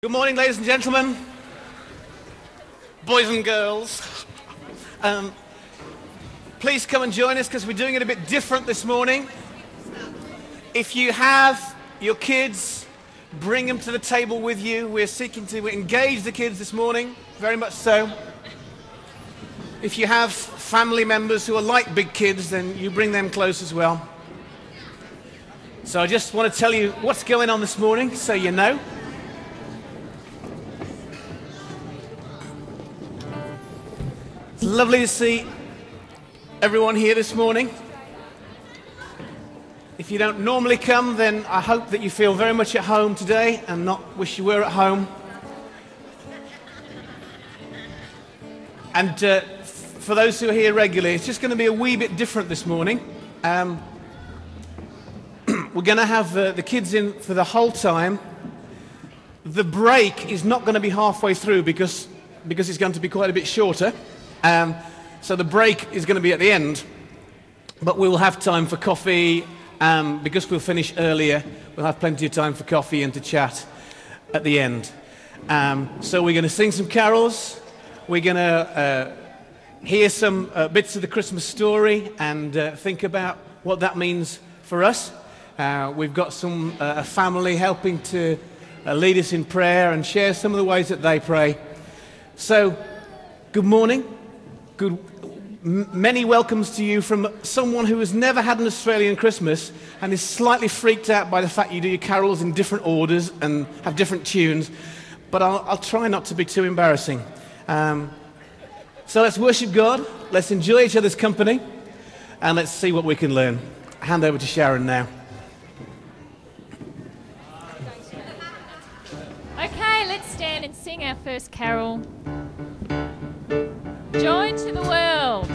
Good morning, ladies and gentlemen, boys and girls. Please come and join us because we're doing it a bit different this morning. If you have your kids, bring them to the table with you. We're seeking to engage the kids this morning, very much so. If you have family members who are like big kids, then you bring them close as well. So I just want to tell you what's going on this morning so you know. It's lovely to see everyone here this morning. If you don't normally come, then I hope that you feel very much at home today and not wish you were at home. And for those who are here regularly, it's just going to be a wee bit different this morning. We're going to have the kids in for the whole time. The break is not going to be halfway through because it's going to be quite a bit shorter. So the break is going to be at the end, but we will have time for coffee. Because we'll finish earlier, we'll have plenty of time for coffee and to chat at the end. So we're going to sing some carols. We're going to hear some bits of the Christmas story and think about what that means for us. We've got some a family helping to lead us in prayer and share some of the ways that they pray. So, good morning. Many welcomes to you from someone who has never had an Australian Christmas and is slightly freaked out by the fact you do your carols in different orders and have different tunes, but I'll try not to be too embarrassing. So let's worship God, let's enjoy each other's company, and let's see what we can learn. Hand over to Sharon now. Okay, let's stand and sing our first carol. Joy to the world.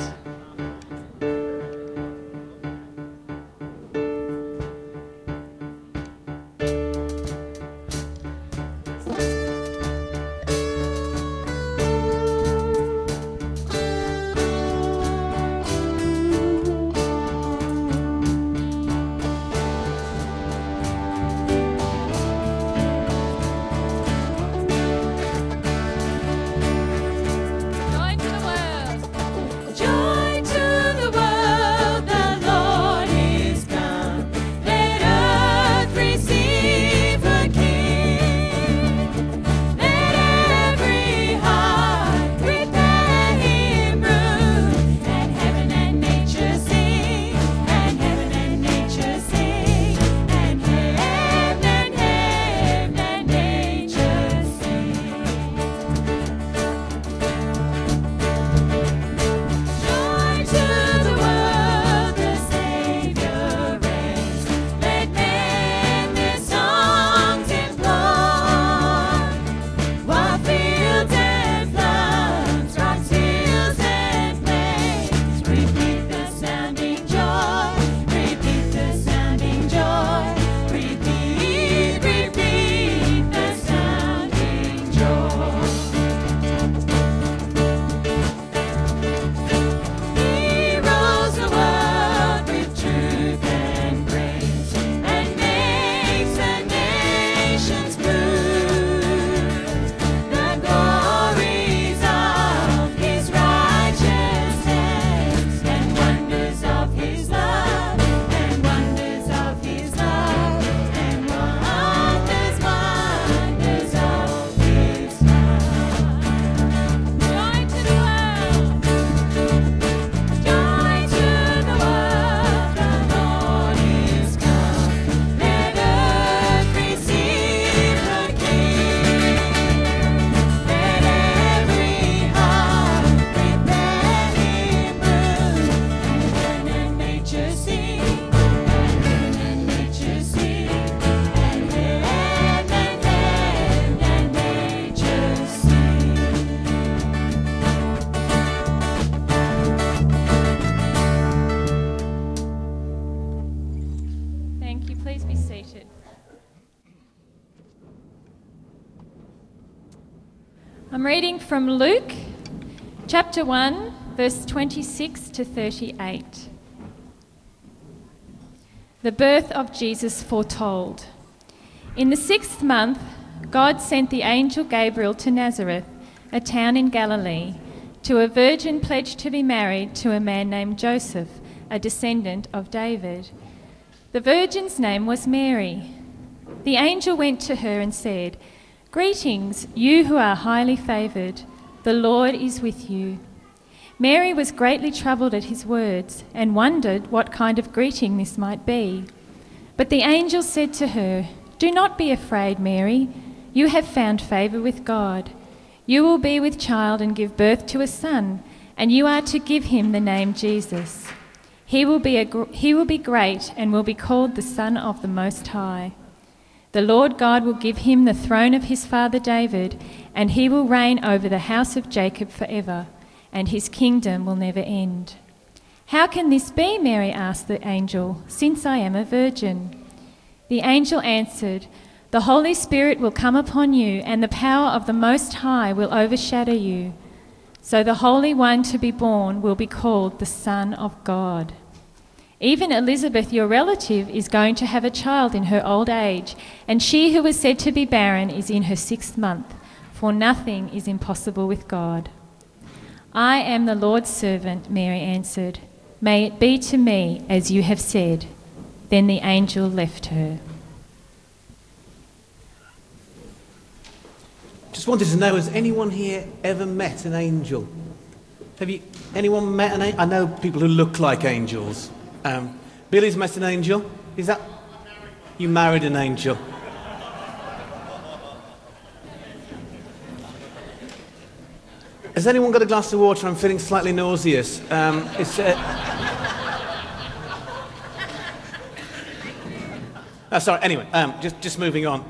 I'm reading from Luke, chapter 1, verse 26 to 38. The birth of Jesus foretold. In the 6th month, God sent the angel Gabriel to Nazareth, a town in Galilee, to a virgin pledged to be married to a man named Joseph, a descendant of David. The virgin's name was Mary. The angel went to her and said, "Greetings, you who are highly favoured. The Lord is with you." Mary was greatly troubled at his words and wondered what kind of greeting this might be. But the angel said to her, "Do not be afraid, Mary. You have found favour with God. You will be with child and give birth to a son, and you are to give him the name Jesus. He will be great and will be called the Son of the Most High. The Lord God will give him the throne of his father David, and he will reign over the house of Jacob forever, and his kingdom will never end." "How can this be?" Mary asked the angel, "since I am a virgin?" The angel answered, "The Holy Spirit will come upon you, and the power of the Most High will overshadow you. So the Holy One to be born will be called the Son of God. Even Elizabeth, your relative, is going to have a child in her old age, and she who was said to be barren is in her 6th month, for nothing is impossible with God." "I am the Lord's servant," Mary answered. "May it be to me as you have said." Then the angel left her. Just wanted to know, has anyone here ever met an angel? Anyone met an angel? I know people who look like angels. Billy's met an angel. Is that? You married an angel. Has anyone got a glass of water? I'm feeling slightly nauseous. Sorry, anyway, just moving on.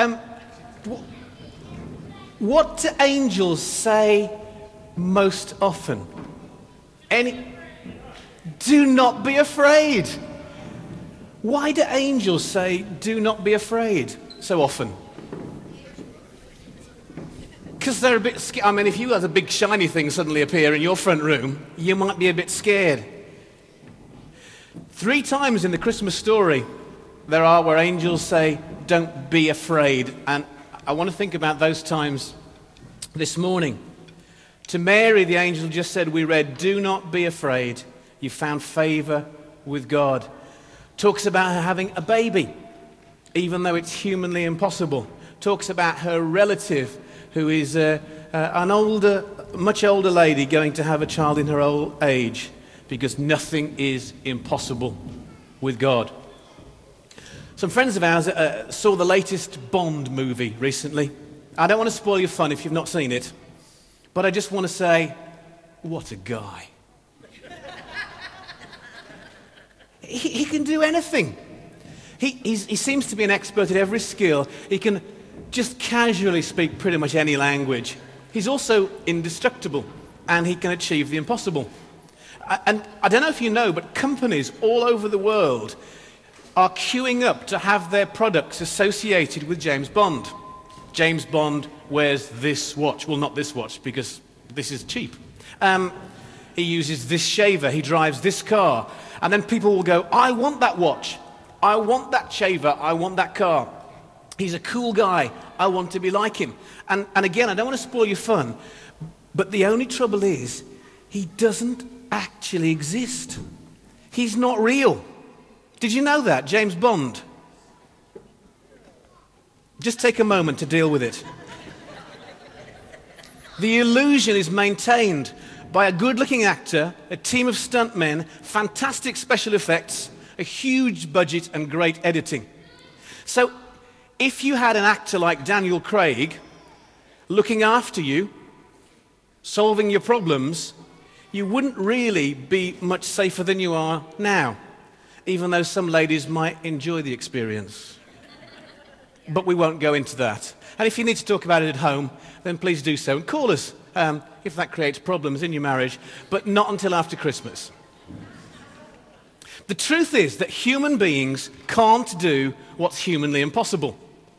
What do angels say most often? Do not be afraid. Why do angels say, "Do not be afraid," so often? Because they're a bit scared. I mean, if you had a big shiny thing suddenly appear in your front room, you might be a bit scared. 3 times in the Christmas story, there are where angels say, "Don't be afraid." And I want to think about those times this morning. To Mary, the angel just said, we read, "Do not be afraid. You found favour with God." Talks about her having a baby, even though it's humanly impossible. Talks about her relative, who is an much older lady going to have a child in her old age, because nothing is impossible with God. Some friends of ours saw the latest Bond movie recently. I don't want to spoil your fun if you've not seen it, but I just want to say, what a guy. He can do anything. He seems to be an expert at every skill. He can just casually speak pretty much any language. He's also indestructible, and he can achieve the impossible. And I don't know if you know, but companies all over the world are queuing up to have their products associated with James Bond. James Bond wears this watch. Well, not this watch, because this is cheap. He uses this shaver. He drives this car. And then people will go, "I want that watch. I want that shaver. I want that car. He's a cool guy. I want to be like him." And again, I don't want to spoil your fun, but the only trouble is, he doesn't actually exist. He's not real. Did you know that, James Bond? Just take a moment to deal with it. The illusion is maintained by a good-looking actor, a team of stuntmen, fantastic special effects, a huge budget and great editing. So, if you had an actor like Daniel Craig looking after you, solving your problems, you wouldn't really be much safer than you are now, even though some ladies might enjoy the experience. But we won't go into that. And if you need to talk about it at home, then please do so. And call us if that creates problems in your marriage, but not until after Christmas. The truth is that human beings can't do what's humanly impossible.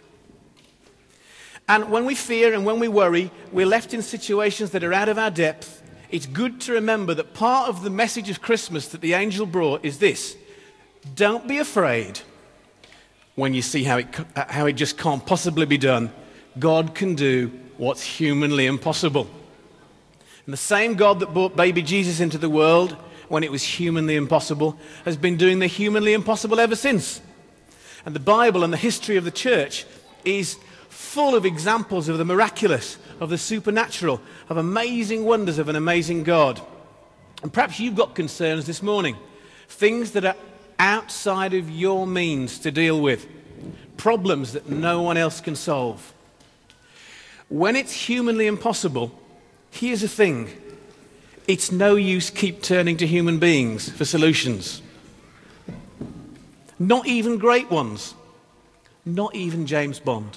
And when we fear and when we worry, we're left in situations that are out of our depth. It's good to remember that part of the message of Christmas that the angel brought is this: don't be afraid when you see how it just can't possibly be done. God can do what's humanly impossible. And the same God that brought baby Jesus into the world when it was humanly impossible has been doing the humanly impossible ever since. And the Bible and the history of the church is full of examples of the miraculous, of the supernatural, of amazing wonders of an amazing God. And perhaps you've got concerns this morning, things that are outside of your means to deal with, problems that no one else can solve. When it's humanly impossible, here's the thing: it's no use keep turning to human beings for solutions. Not even great ones. Not even James Bond.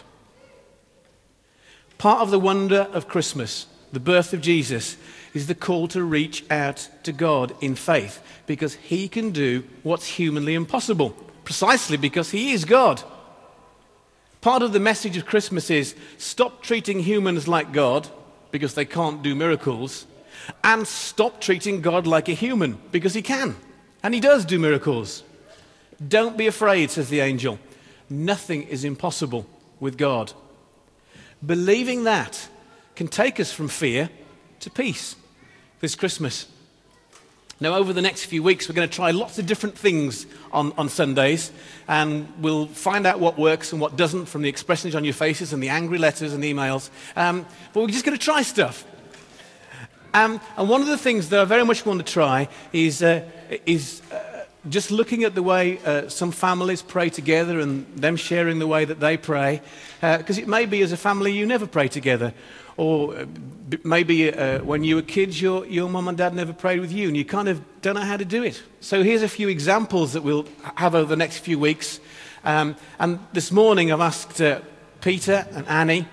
Part of the wonder of Christmas, the birth of Jesus, is the call to reach out to God in faith, because he can do what's humanly impossible, precisely because he is God. Part of the message of Christmas is stop treating humans like God, because they can't do miracles, and stop treating God like a human, because he can, and he does do miracles. Don't be afraid, says the angel. Nothing is impossible with God. Believing that can take us from fear to peace this Christmas. Now, over the next few weeks, we're going to try lots of different things on Sundays, and we'll find out what works and what doesn't from the expressions on your faces and the angry letters and emails. But we're just going to try stuff. And one of the things that I very much want to try is just looking at the way some families pray together and them sharing the way that they pray. Because it may be as a family you never pray together. Or maybe when you were kids, your mum and dad never prayed with you and you kind of don't know how to do it. So here's a few examples that we'll have over the next few weeks. And this morning I've asked Peter and Annie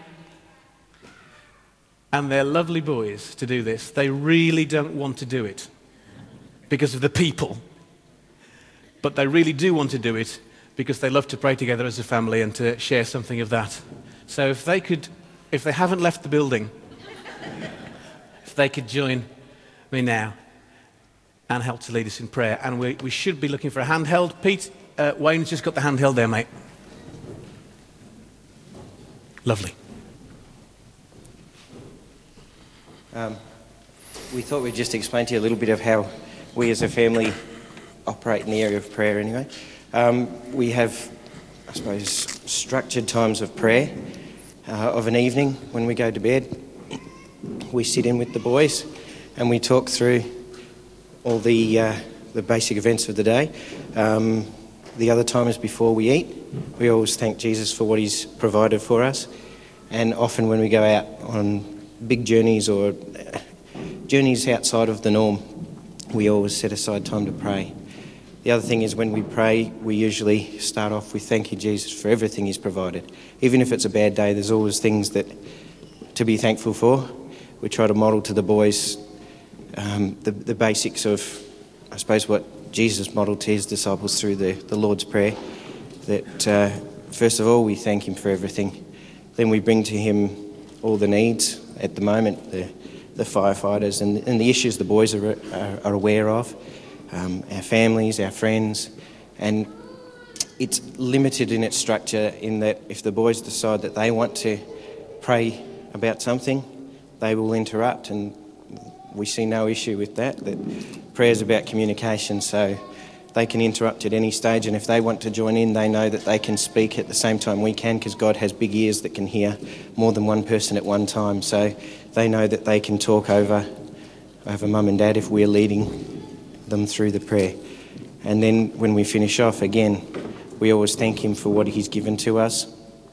and their lovely boys to do this. They really don't want to do it because of the people. But they really do want to do it because they love to pray together as a family and to share something of that. So if they haven't left the building, if they could join me now and help to lead us in prayer. And we should be looking for a handheld. Pete, Wayne's just got the handheld there, mate. Lovely. We thought we'd just explain to you a little bit of how we as a family operate in the area of prayer anyway. We have, I suppose, structured times of prayer of an evening when we go to bed. We sit in with the boys and we talk through all the basic events of the day. The other time is before we eat. We always thank Jesus for what he's provided for us. And often when we go out on big journeys or journeys outside of the norm, we always set aside time to pray. The other thing is when we pray, we usually start off with thanking Jesus for everything he's provided. Even if it's a bad day, there's always things to be thankful for. We try to model to the boys the basics of, I suppose, what Jesus modelled to his disciples through the Lord's Prayer. That first of all, we thank him for everything. Then we bring to him all the needs at the moment, the firefighters and the issues the boys are aware of. Our families, our friends, and it's limited in its structure in that if the boys decide that they want to pray about something, they will interrupt, and we see no issue with that prayer is about communication, so they can interrupt at any stage, and if they want to join in, they know that they can speak at the same time we can, because God has big ears that can hear more than one person at one time, so they know that they can talk over mum and dad if we're leading them through the prayer. And then when we finish off, again, we always thank him for what he's given to us.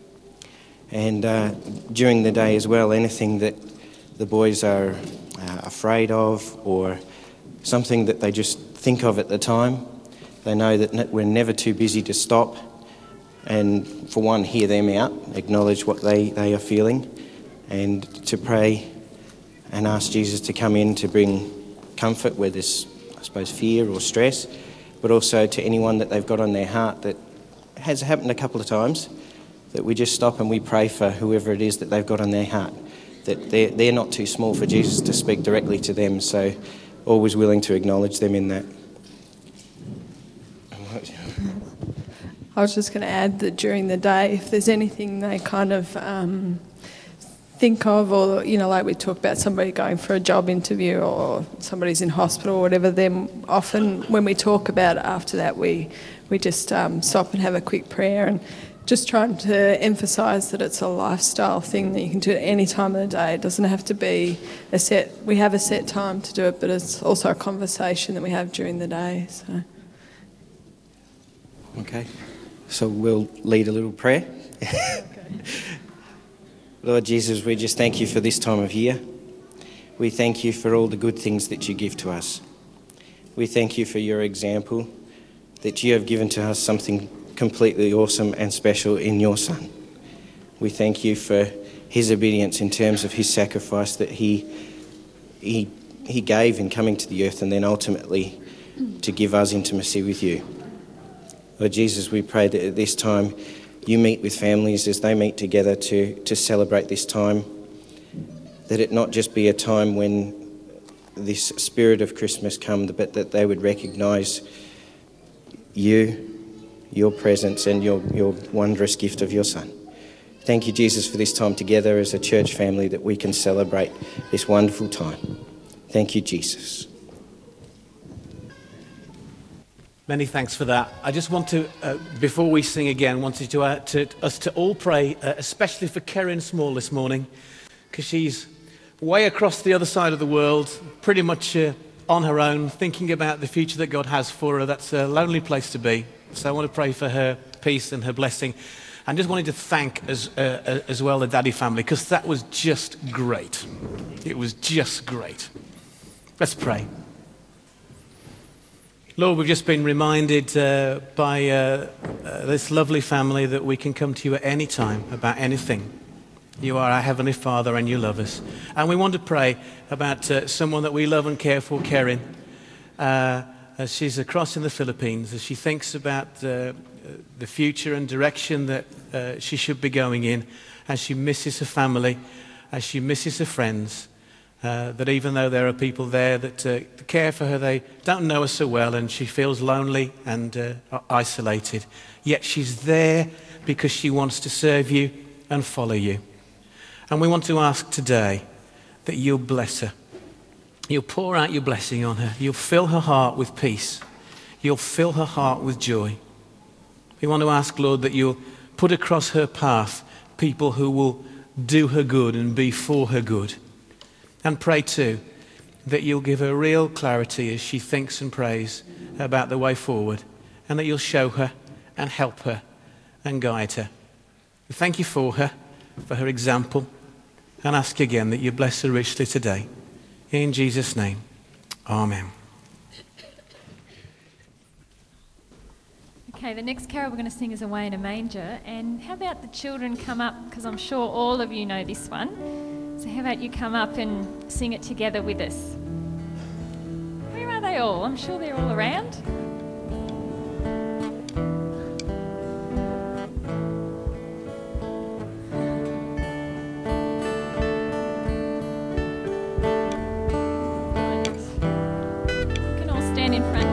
And during the day as well, anything that the boys are afraid of or something that they just think of at the time, they know that we're never too busy to stop and, for one, hear them out, acknowledge what they are feeling, and to pray and ask Jesus to come in to bring comfort where there's, I suppose, fear or stress, but also to anyone that they've got on their heart that has happened a couple of times, that we just stop and we pray for whoever it is that they've got on their heart, that they're not too small for Jesus to speak directly to them, so always willing to acknowledge them in that. I was just going to add that during the day, if there's anything they kind of think of, or, you know, like we talk about somebody going for a job interview or somebody's in hospital or whatever, then often when we talk about it after that, we just stop and have a quick prayer, and just trying to emphasise that it's a lifestyle thing that you can do at any time of the day. It doesn't have to be we have a set time to do it, but it's also a conversation that we have during the day. So. Okay, so we'll lead a little prayer. Okay. Lord Jesus, we just thank you for this time of year. We thank you for all the good things that you give to us. We thank you for your example, that you have given to us something completely awesome and special in your Son. We thank you for his obedience in terms of his sacrifice that he gave in coming to the earth, and then ultimately to give us intimacy with you. Lord Jesus, we pray that at this time you meet with families as they meet together to celebrate this time, that it not just be a time when this spirit of Christmas comes, but that they would recognise you, your presence, and your wondrous gift of your Son. Thank you, Jesus, for this time together as a church family, that we can celebrate this wonderful time. Thank you, Jesus. Many thanks for that. I just want to, before we sing again, wanted us to all pray, especially for Karen Small this morning, because she's way across the other side of the world, pretty much on her own, thinking about the future that God has for her. That's a lonely place to be. So I want to pray for her peace and her blessing. And just wanted to thank as well the Daddy family, because that was just great. It was just great. Let's pray. Lord, we've just been reminded by this lovely family that we can come to you at any time about anything. You are our Heavenly Father and you love us. And we want to pray about someone that we love and care for, Karen, as she's across in the Philippines, as she thinks about the future and direction that she should be going in, as she misses her family, as she misses her friends. That even though there are people there that care for her, they don't know her so well, and she feels lonely and isolated. Yet she's there because she wants to serve you and follow you. And we want to ask today that you'll bless her. You'll pour out your blessing on her. You'll fill her heart with peace. You'll fill her heart with joy. We want to ask, Lord, that you'll put across her path people who will do her good and be for her good. And pray too that you'll give her real clarity as she thinks and prays about the way forward, and that you'll show her and help her and guide her. We thank you for her example, and ask again that you bless her richly today. In Jesus' name, amen. Okay, the next carol we're going to sing is Away in a Manger. And how about the children come up, because I'm sure all of you know this one. So how about you come up and sing it together with us? Where are they all? I'm sure they're all around. You can all stand in front.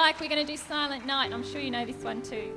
like, we're going to do Silent Night. I'm sure you know this one too.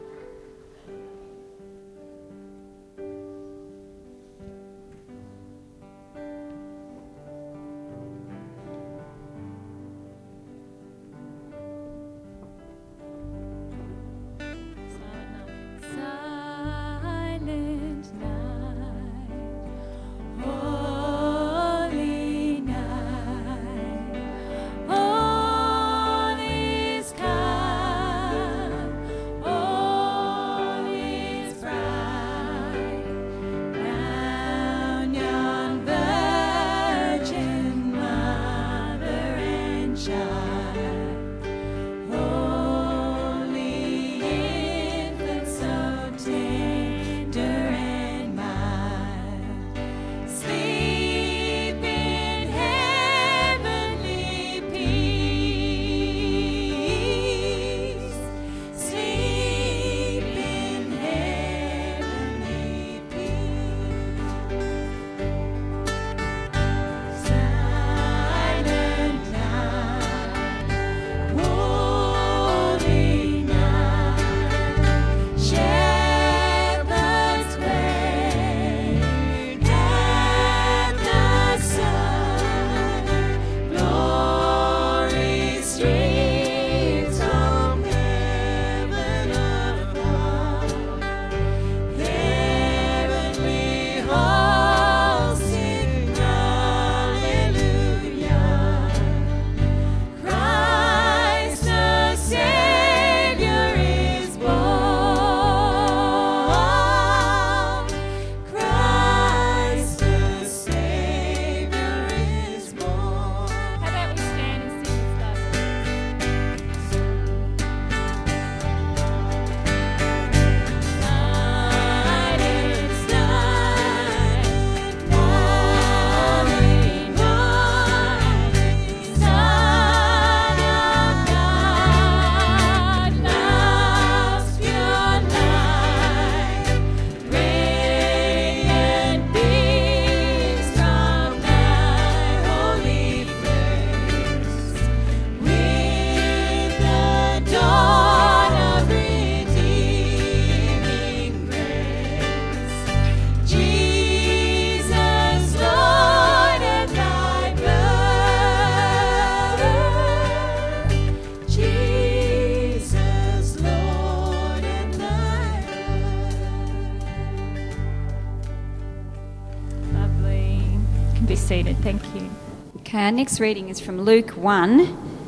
Seated. Thank you. Okay, our next reading is from Luke 1,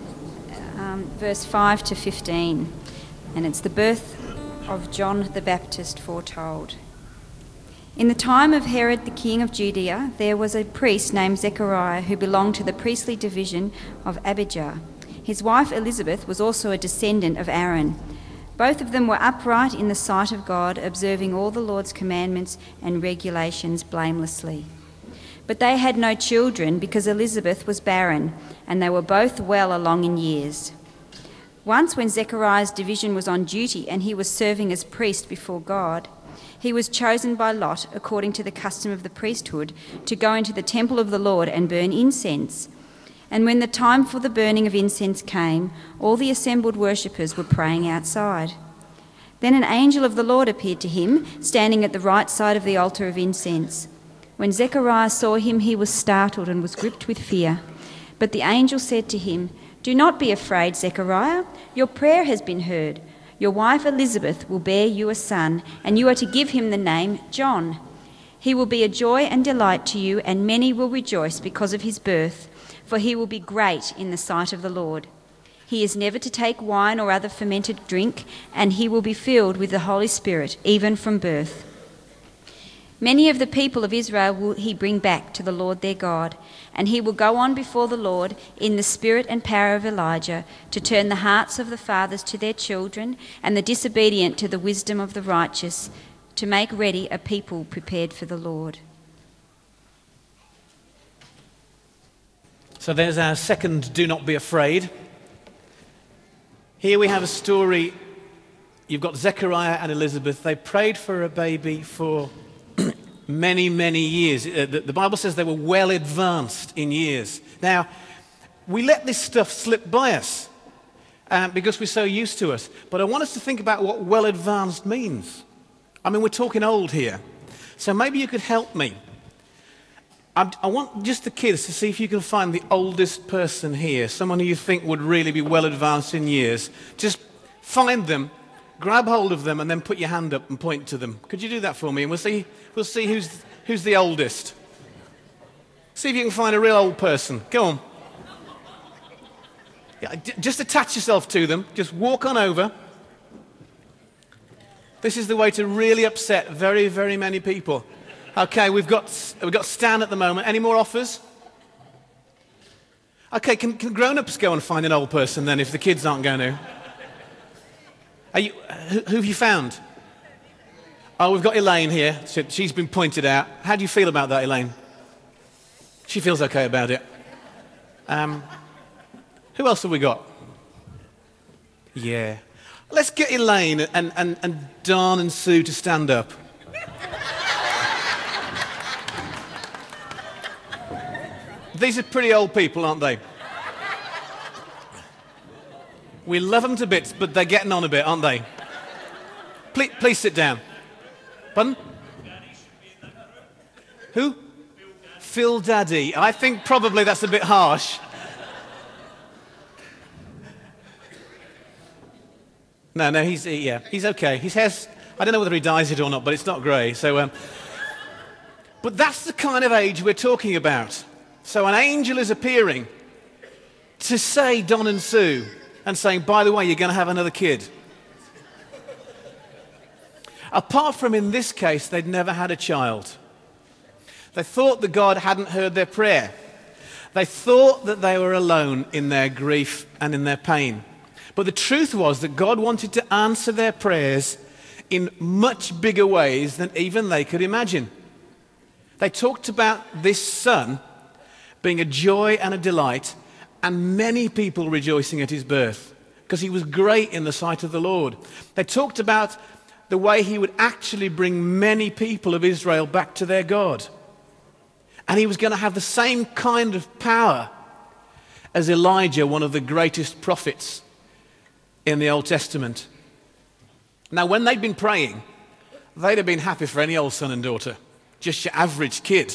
verse 5 to 15, and it's the birth of John the Baptist foretold. In the time of Herod the king of Judea, there was a priest named Zechariah who belonged to the priestly division of Abijah. His wife Elizabeth was also a descendant of Aaron. Both of them were upright in the sight of God, observing all the Lord's commandments and regulations blamelessly. But they had no children because Elizabeth was barren, and they were both well along in years. Once when Zechariah's division was on duty and he was serving as priest before God, he was chosen by lot, according to the custom of the priesthood, to go into the temple of the Lord and burn incense. And when the time for the burning of incense came, all the assembled worshippers were praying outside. Then an angel of the Lord appeared to him, standing at the right side of the altar of incense. When Zechariah saw him, he was startled and was gripped with fear. But the angel said to him, "Do not be afraid, Zechariah. Your prayer has been heard. Your wife Elizabeth will bear you a son, and you are to give him the name John. He will be a joy and delight to you, and many will rejoice because of his birth, for he will be great in the sight of the Lord. He is never to take wine or other fermented drink, and he will be filled with the Holy Spirit, even from birth. Many of the people of Israel will he bring back to the Lord their God, and he will go on before the Lord in the spirit and power of Elijah, to turn the hearts of the fathers to their children and the disobedient to the wisdom of the righteous, to make ready a people prepared for the Lord." So there's our second do not be afraid. Here we have a story. You've got Zechariah and Elizabeth. They prayed for a baby for many, many years. The Bible says they were well advanced in years. Now, we let this stuff slip by us. because we're so used to it. But I want us to think about what well advanced means. I mean, we're talking old here. So maybe you could help me. I want just the kids to see if you can find the oldest person here, someone who you think would really be well advanced in years. Just find them, grab hold of them, and then put your hand up and point to them. Could you do that for me? And we'll see who's the oldest. See if you can find a real old person. Go on. Yeah, just attach yourself to them. Just walk on over. This is the way to really upset very, very many people. Okay, we've got Stan at the moment. Any more offers? Okay, can grown-ups go and find an old person then if the kids aren't going to? Who have you found? Oh, we've got Elaine here. She's been pointed out. How do you feel about that, Elaine? She feels okay about it. Who else have we got? Yeah. Let's get Elaine and Don and Sue to stand up. These are pretty old people, aren't they? We love them to bits, but they're getting on a bit, aren't they? Please sit down. Pardon? Who? Phil Daddy. I think probably that's a bit harsh. No, he's okay. His hair's, I don't know whether he dyes it or not, but it's not grey. So, but that's the kind of age we're talking about. So an angel is appearing to say Don and Sue and saying, by the way, you're going to have another kid. Apart from in this case, they'd never had a child. They thought that God hadn't heard their prayer. They thought that they were alone in their grief and in their pain. But the truth was that God wanted to answer their prayers in much bigger ways than even they could imagine. They talked about this son being a joy and a delight, and many people rejoicing at his birth, because he was great in the sight of the Lord. They talked about the way he would actually bring many people of Israel back to their God. And he was going to have the same kind of power as Elijah, one of the greatest prophets in the Old Testament. Now, when they'd been praying, they'd have been happy for any old son and daughter, just your average kid.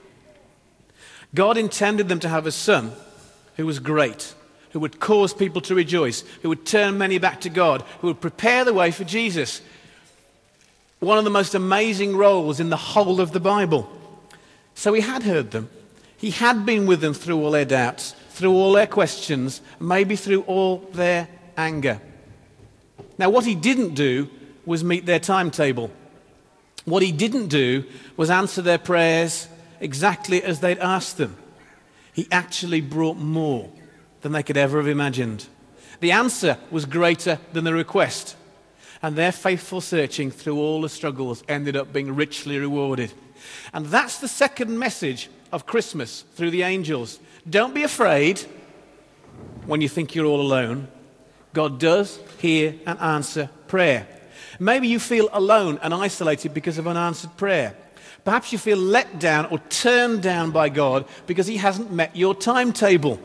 God intended them to have a son who was great, who would cause people to rejoice, who would turn many back to God, who would prepare the way for Jesus. One of the most amazing roles in the whole of the Bible. So he had heard them. He had been with them through all their doubts, through all their questions, maybe through all their anger. Now, what he didn't do was meet their timetable. What he didn't do was answer their prayers exactly as they'd asked them. He actually brought more than they could ever have imagined. The answer was greater than the request, and their faithful searching through all the struggles ended up being richly rewarded. And that's the second message of Christmas through the angels. Don't be afraid when you think you're all alone. God does hear and answer prayer. Maybe you feel alone and isolated because of unanswered prayer. Perhaps you feel let down or turned down by God because he hasn't met your timetable.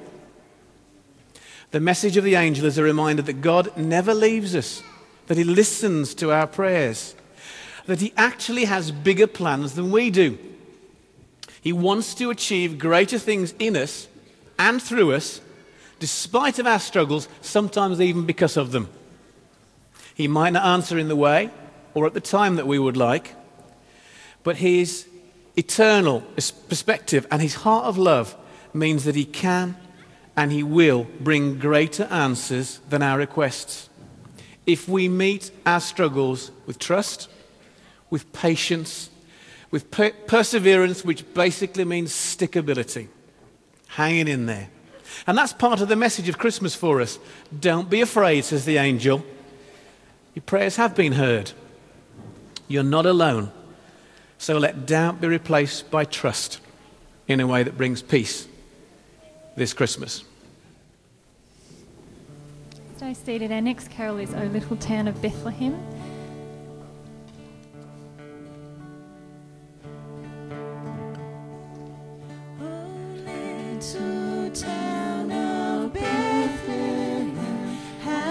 The message of the angel is a reminder that God never leaves us, that he listens to our prayers, that he actually has bigger plans than we do. He wants to achieve greater things in us and through us, despite of our struggles, sometimes even because of them. He might not answer in the way or at the time that we would like, but his eternal perspective and his heart of love means that he can and he will bring greater answers than our requests. If we meet our struggles with trust, with patience, with perseverance, which basically means stickability, hanging in there. And that's part of the message of Christmas for us. Don't be afraid, says the angel. Your prayers have been heard. You're not alone. So let doubt be replaced by trust in a way that brings peace this Christmas. Stay seated. Our next carol is O Little Town of Bethlehem. O little town of Bethlehem,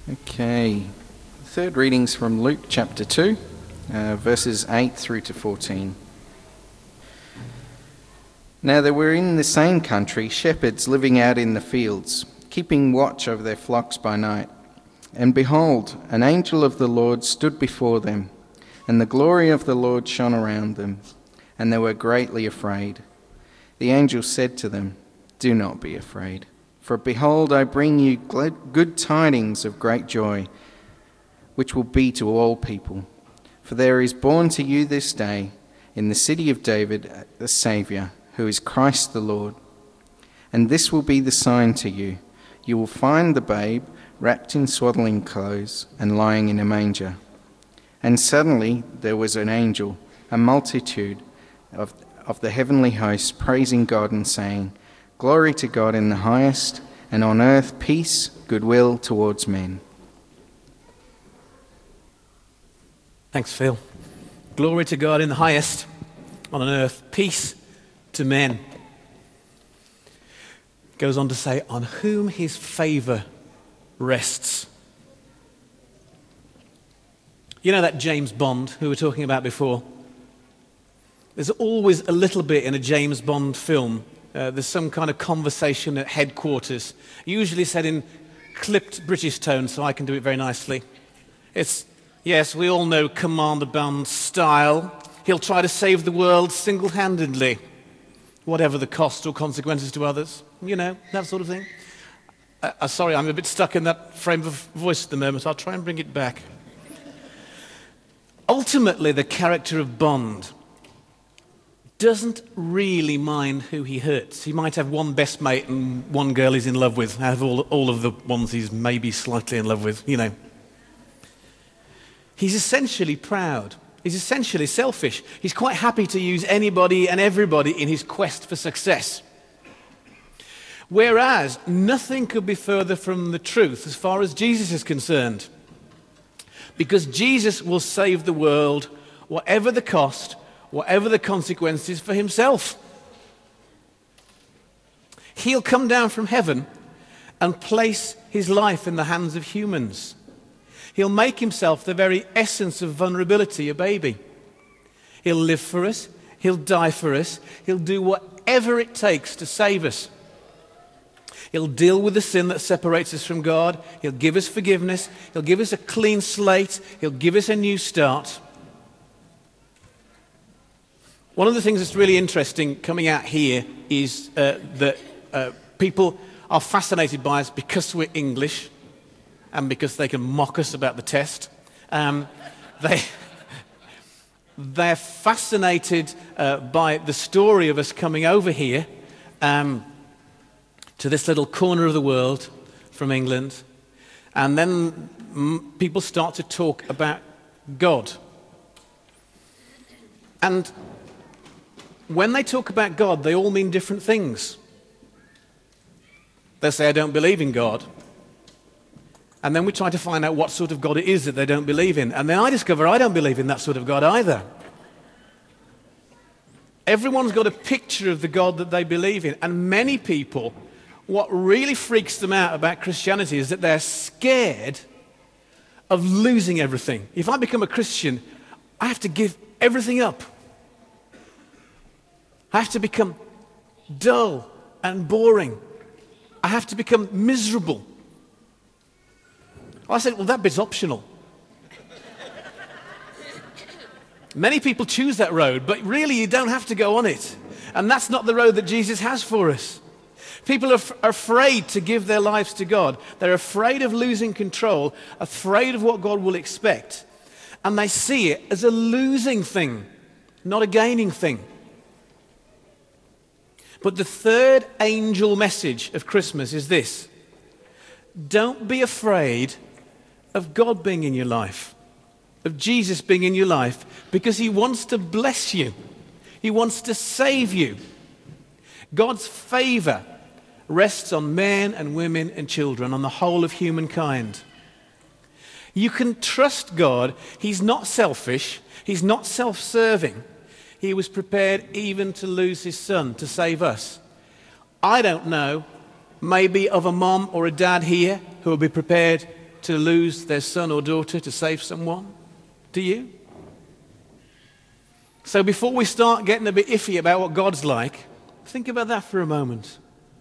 Okay, the third reading's from Luke chapter 2, verses 8 through to 14. Now there were in the same country shepherds living out in the fields, keeping watch over their flocks by night. And behold, an angel of the Lord stood before them, and the glory of the Lord shone around them, and they were greatly afraid. The angel said to them, "Do not be afraid, for behold, I bring you good tidings of great joy, which will be to all people. For there is born to you this day in the city of David a Saviour, who is Christ the Lord. And this will be the sign to you. You will find the babe wrapped in swaddling clothes and lying in a manger." And suddenly there was an angel, a multitude of the heavenly hosts, praising God and saying, "Glory to God in the highest, and on earth peace, goodwill towards men." Thanks, Phil. Glory to God in the highest, on earth peace to men. Goes on to say, on whom his favour rests. You know that James Bond who we were talking about before? There's always a little bit in a James Bond film. There's some kind of conversation at headquarters, usually said in clipped British tones, so I can do it very nicely. It's, yes, we all know Commander Bond's style. He'll try to save the world single-handedly, whatever the cost or consequences to others. You know, that sort of thing. Sorry, I'm a bit stuck in that frame of voice at the moment. I'll try and bring it back. Ultimately, the character of Bond doesn't really mind who he hurts. He might have one best mate and one girl he's in love with, out of all of the ones he's maybe slightly in love with, you know. He's essentially proud. He's essentially selfish. He's quite happy to use anybody and everybody in his quest for success. Whereas nothing could be further from the truth as far as Jesus is concerned. Because Jesus will save the world, whatever the cost, whatever the consequences, for himself. He'll come down from heaven and place his life in the hands of humans. He'll make himself the very essence of vulnerability, a baby. He'll live for us. He'll die for us. He'll do whatever it takes to save us. He'll deal with the sin that separates us from God. He'll give us forgiveness. He'll give us a clean slate. He'll give us a new start. One of the things that's really interesting coming out here is that people are fascinated by us because we're English and because they can mock us about the test. They're fascinated by the story of us coming over here to this little corner of the world from England. And then people start to talk about God. And when they talk about God, they all mean different things. They say, I don't believe in God. And then we try to find out what sort of God it is that they don't believe in. And then I discover I don't believe in that sort of God either. Everyone's got a picture of the God that they believe in. And many people, what really freaks them out about Christianity is that they're scared of losing everything. If I become a Christian, I have to give everything up. I have to become dull and boring. I have to become miserable. I said, well, that bit's optional. Many people choose that road, but really you don't have to go on it. And that's not the road that Jesus has for us. People are afraid to give their lives to God. They're afraid of losing control, afraid of what God will expect. And they see it as a losing thing, not a gaining thing. But the third angel message of Christmas is this: don't be afraid of God being in your life, of Jesus being in your life, because he wants to bless you. He wants to save you. God's favor rests on men and women and children, on the whole of humankind. You can trust God. He's not selfish. He's not self-serving. He was prepared even to lose his son to save us. I don't know, maybe of a mom or a dad here who will be prepared to lose their son or daughter to save someone? Do you? So before we start getting a bit iffy about what God's like, think about that for a moment.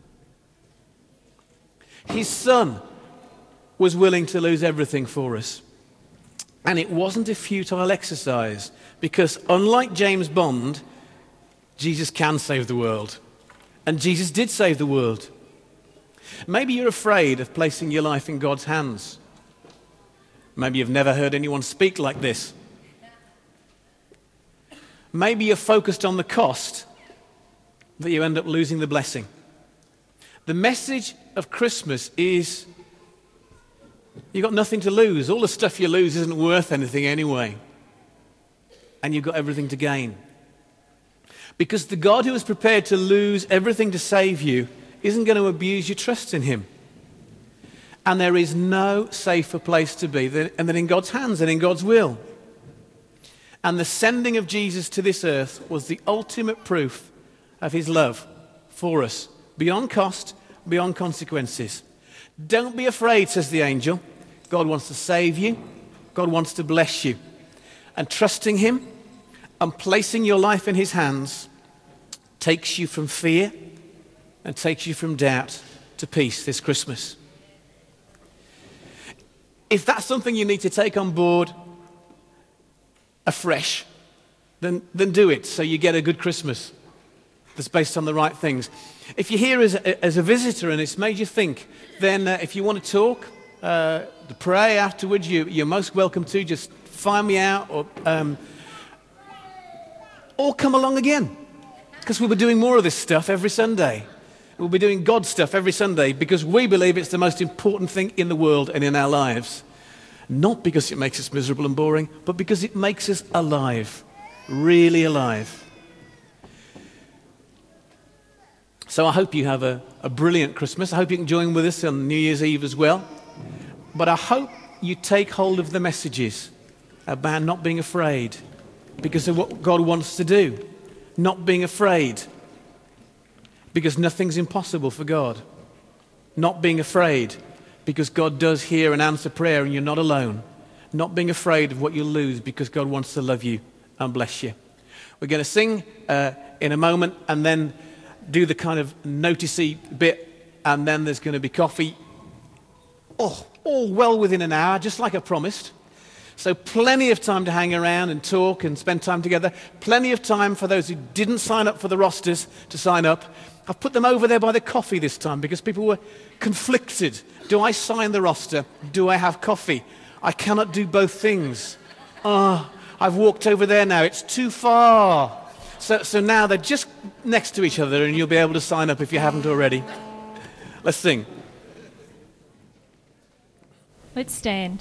His son was willing to lose everything for us. And it wasn't a futile exercise, because unlike James Bond, Jesus can save the world. And Jesus did save the world. Maybe you're afraid of placing your life in God's hands. Maybe you've never heard anyone speak like this. Maybe you're focused on the cost that you end up losing the blessing. The message of Christmas is you've got nothing to lose. All the stuff you lose isn't worth anything anyway. And you've got everything to gain. Because the God who is prepared to lose everything to save you isn't going to abuse your trust in him. And there is no safer place to be than in God's hands and in God's will. And the sending of Jesus to this earth was the ultimate proof of his love for us, beyond cost, beyond consequences. Don't be afraid, says the angel. God wants to save you. God wants to bless you. And trusting him and placing your life in his hands takes you from fear and takes you from doubt to peace this Christmas. If that's something you need to take on board afresh, then do it so you get a good Christmas that's based on the right things. If you're here as a visitor and it's made you think, then if you want to talk, to pray afterwards, you're most welcome to. Just find me out or come along again, because we'll be doing more of this stuff every Sunday. We'll be doing God stuff every Sunday because we believe it's the most important thing in the world and in our lives. Not because it makes us miserable and boring, but because it makes us alive, really alive. So I hope you have a brilliant Christmas. I hope you can join with us on New Year's Eve as well. But I hope you take hold of the messages about not being afraid because of what God wants to do. Not being afraid because nothing's impossible for God. Not being afraid because God does hear and answer prayer and you're not alone. Not being afraid of what you'll lose because God wants to love you and bless you. We're going to sing in a moment and then do the kind of noticey bit, and then there's going to be coffee. All well within an hour, just like I promised. So plenty of time to hang around and talk and spend time together. Plenty of time for those who didn't sign up for the rosters to sign up. I've put them over there by the coffee this time because people were conflicted. Do I sign the roster? Do I have coffee? I cannot do both things. I've walked over there now. It's too far. So now they're just next to each other and you'll be able to sign up if you haven't already. Let's sing. Let's stand.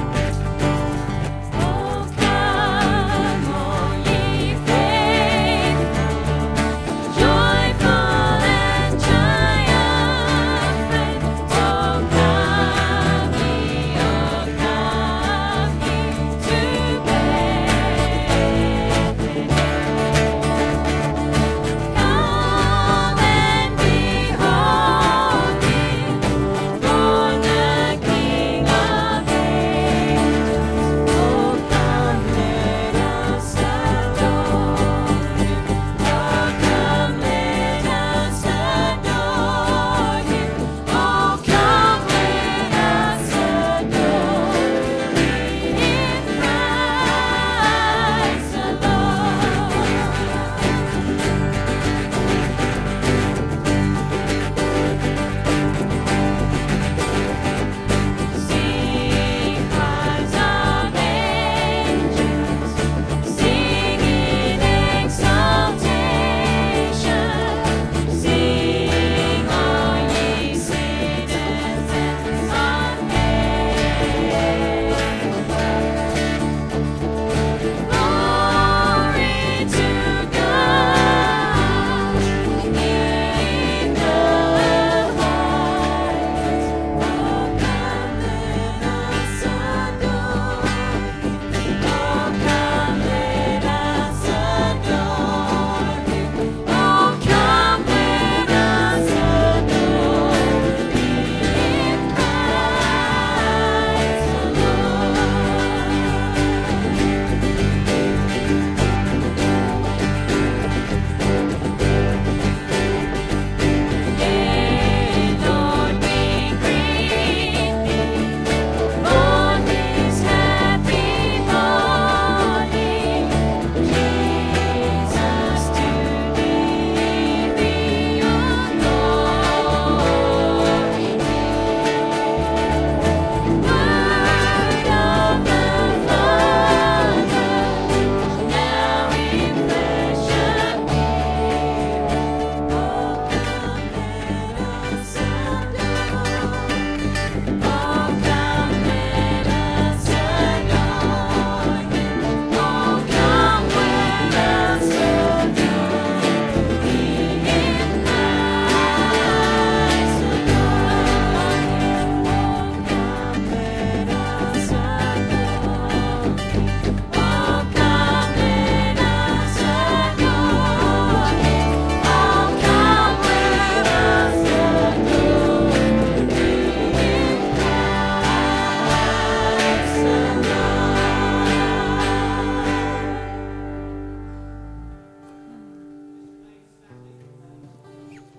Oh, come, all ye faithful.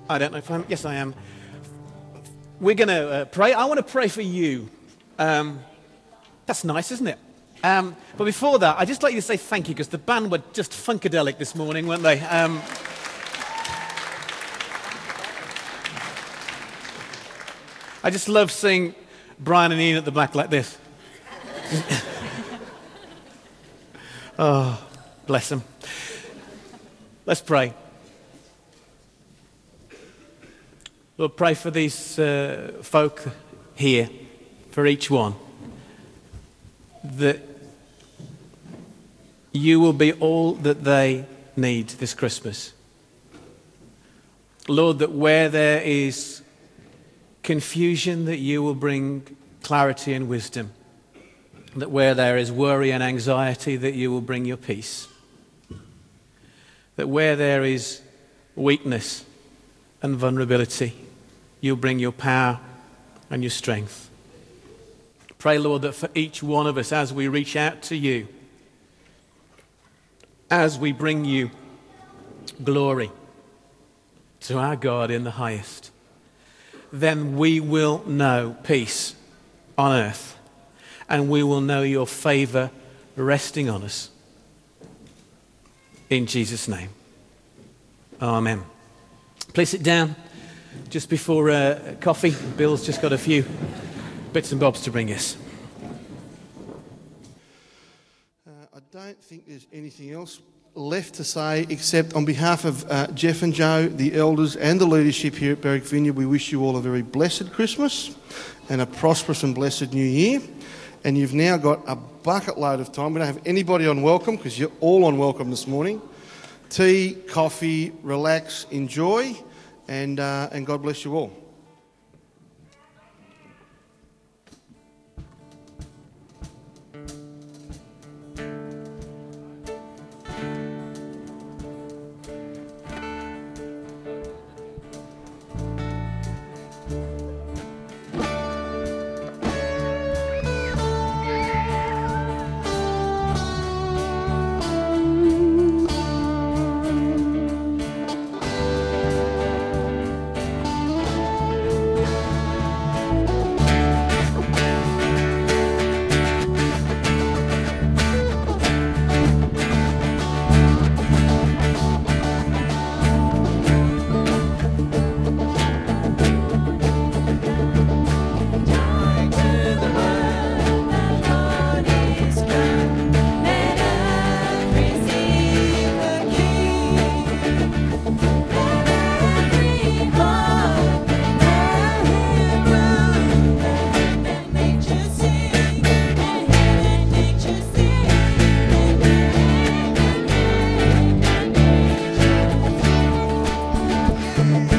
I don't know if I'm... Yes, I am. We're going to pray. I want to pray for you. That's nice, isn't it? But before that, I'd just like you to say thank you, because the band were just funkadelic this morning, weren't they? I just love seeing Brian and Ian at the back like this. Oh, bless them. Let's pray. Lord, pray for these folk here, for each one, that you will be all that they need this Christmas. Lord, that where there is confusion, that you will bring clarity and wisdom. That where there is worry and anxiety, that you will bring your peace. That where there is weakness and vulnerability, you'll bring your power and your strength. Pray, Lord, that for each one of us, as we reach out to you, as we bring you glory to our God in the highest, then we will know peace on earth, and we will know your favor resting on us. In Jesus' name. Amen. Please sit down. Just before coffee, Bill's just got a few bits and bobs to bring us. I don't think there's anything else left to say, except on behalf of Jeff and Joe, the elders and the leadership here at Berwick Vineyard, we wish you all a very blessed Christmas and a prosperous and blessed New Year. And you've now got a bucket load of time. We don't have anybody on welcome, because you're all on welcome this morning. Tea, coffee, relax, enjoy, and God bless you all.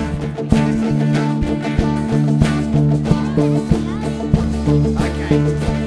Okay.